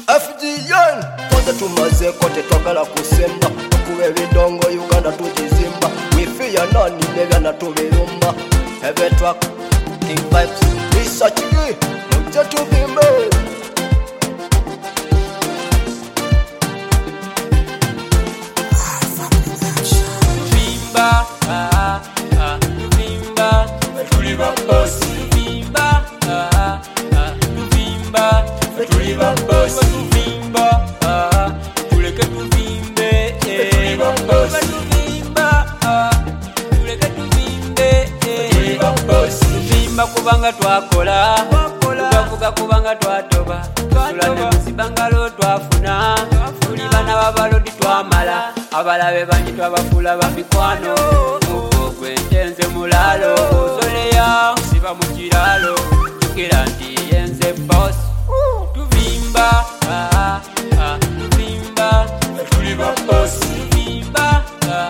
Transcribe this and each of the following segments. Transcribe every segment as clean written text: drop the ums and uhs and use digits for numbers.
FDN kote tumaze kote twagala kusemba tukuba ebidongo Uganda tugizimba wifiya nani nebyana tubirumba Heavy track King Vibes research gi mujje tubimbe Tuvimba tuvimba tuliba boss tuvimba tuvimba tuliba boss tuvimba tuleke tuvimbe tuliba boss tuvimba tuleke tuvimbe tuliba boss tuvimba kubanga twakola tukavuga kubanga twatoba tulane musibangalo twafuna tuli bana babalodi twamala abalabe banyi twabafula bamikwano mugogwe ntenze mulalo osoleya siba mu kiralo tukira nti yenze boss tuvimba tuvimba tuliba boss tuvimba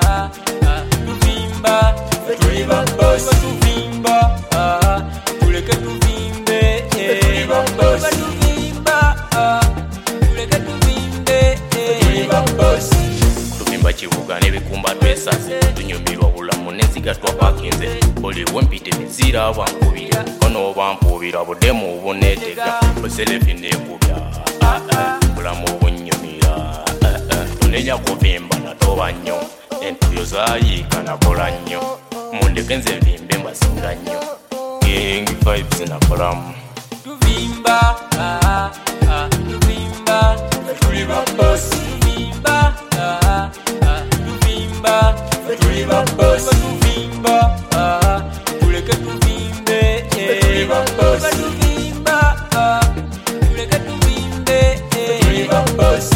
tuvimba tuliba boss tuvimba tuleke tuvimbe tuliba boss tuvimba tuleke tuvimbe tuliba boss tuvimba kibuga nebikumba twesaze tunyumirwa bulamu neziga twapakinze oli wempite mizira bankubira ono bampubira budemu ubunetega boselefi nekubya bulamu bunyumira tunenya kuvimba natoba nnyo entuyo zayika nakola nnyo mundeke nze vimbe mbasinga nnyo King Vibes nakolamu tuvimba tuvimba tuliba boss tuvimba tuvimba tuliba boss tuvimba tuleke tuvimbe tuliba boss tuvimba tuleke tuvimbe tuliba boss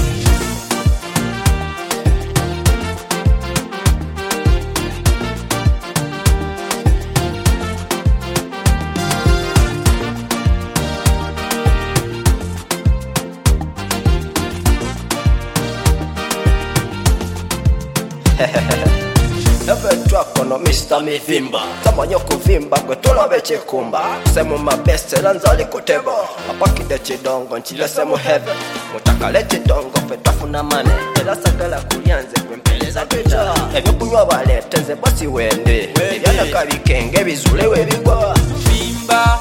Heavy track ono Mr. Mivimba Tamanyo kuvimba gwe tulabe chikumba Semu mabeste lanzali kutebo Apakide chidongo nchilese mu heavy Mutakale chidongo fetafuna mane Ela sagala kulyanze kwe mpeleza tuja Ebyo kunywa balete nze bosi wende Ebyana kabikenge bizulewe bigwa Tuvimba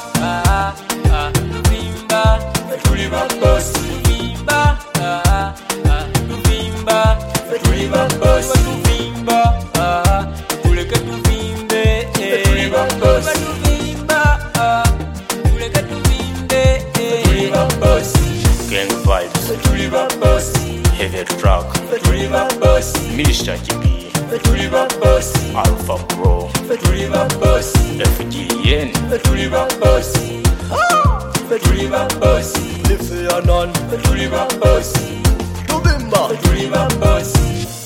tuvimba tuliba boss tuvimba tuvimba tuliba boss tuvimba tuleke tuvimbe tuliba boss tuvimba tuleke tuvimbe tuliba boss King Vibes tuliba boss Heavy track tuliba boss Mr. GB tuliba boss Alpha Pro tuliba boss FGN tuliba boss tuliba boss Lifiya nani tuliba boss Tubimba tuliba boss